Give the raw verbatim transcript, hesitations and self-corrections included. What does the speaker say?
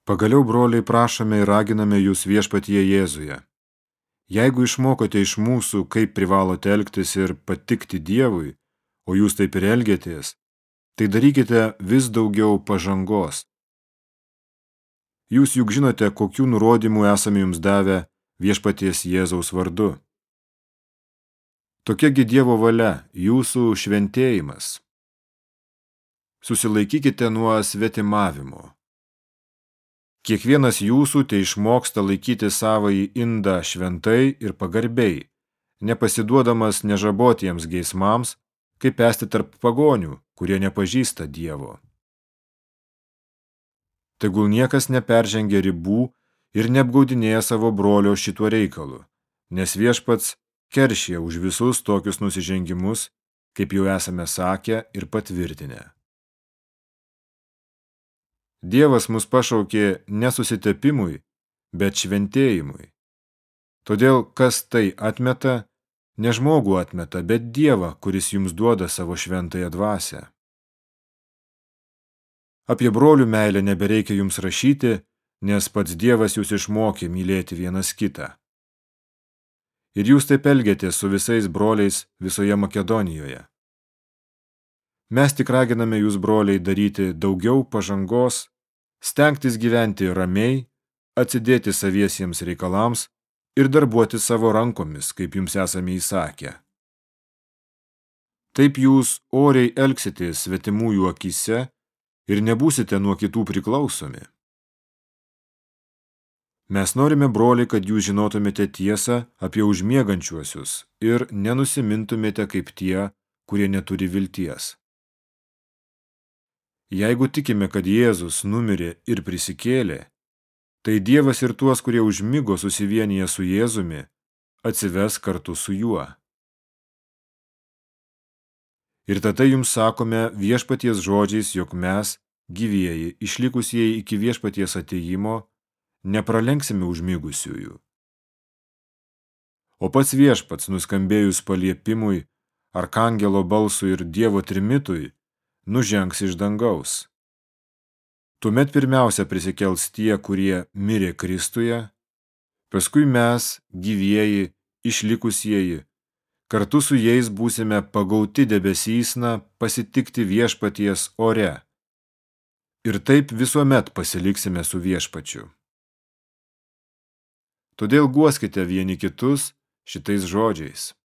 Pagaliau, broliai, prašome ir raginame jūs viešpatyje Jėzuje. Jeigu išmokote iš mūsų, kaip privalote elgtis ir patikti Dievui, o jūs taip ir elgiatės, tai darykite vis daugiau pažangos. Jūs juk žinote, kokių nurodymų esame jums davę viešpaties Jėzaus vardu. Tokiagi Dievo valia, jūsų šventėjimas. Susilaikykite nuo svetimavimo. Kiekvienas jūsų te išmoksta laikyti savąjį indą šventai ir pagarbiai, nepasiduodamas nežabotiems geismams, kaip esti tarp pagonių, kurie nepažįsta Dievo. Tegul niekas neperžengia ribų ir neapgaudinėja savo brolio šituo reikalu, nes viešpats keršija už visus tokius nusižengimus, kaip jau esame sakę ir patvirtinę. Dievas mus pašaukė ne susitepimui, bet šventėjimui. Todėl, kas tai atmeta, ne žmogų atmeta, bet Dievą, kuris jums duoda savo šventąją dvasią. Apie brolių meilę nebereikia jums rašyti, nes pats Dievas jūs išmokė mylėti vienas kitą. Ir jūs taip elgiatės su visais broliais visoje Makedonijoje. Mes tik raginame jūs, broliai, daryti daugiau pažangos, stengtis gyventi ramiai, atsidėti saviesiems reikalams ir darbuoti savo rankomis, kaip jums esame įsakę. Taip jūs oriai elgsitės svetimųjų akyse ir nebūsite nuo kitų priklausomi. Mes norime, broliai, kad jūs žinotumėte tiesą apie užmiegančiuosius ir nenusimintumėte kaip tie, kurie neturi vilties. Jeigu tikime, kad Jėzus numirė ir prisikėlė, tai Dievas ir tuos, kurie užmigo susivienyje su Jėzumi, atsives kartu su juo. Ir tada jums sakome viešpaties žodžiais, jog mes, gyvieji, išlikusieji iki viešpaties atėjimo, nepralenksime užmigusiųjų. O pats viešpats, nuskambėjus paliepimui, arkangelo balsui ir Dievo trimitui, nužengs iš dangaus. Tuomet pirmiausia prisikels tie, kurie mirė Kristuje, paskui mes, gyvieji, išlikusieji, kartu su jais būsime pagauti debesysna pasitikti viešpaties ore. Ir taip visuomet pasiliksime su viešpačiu. Todėl guoskite vieni kitus šitais žodžiais.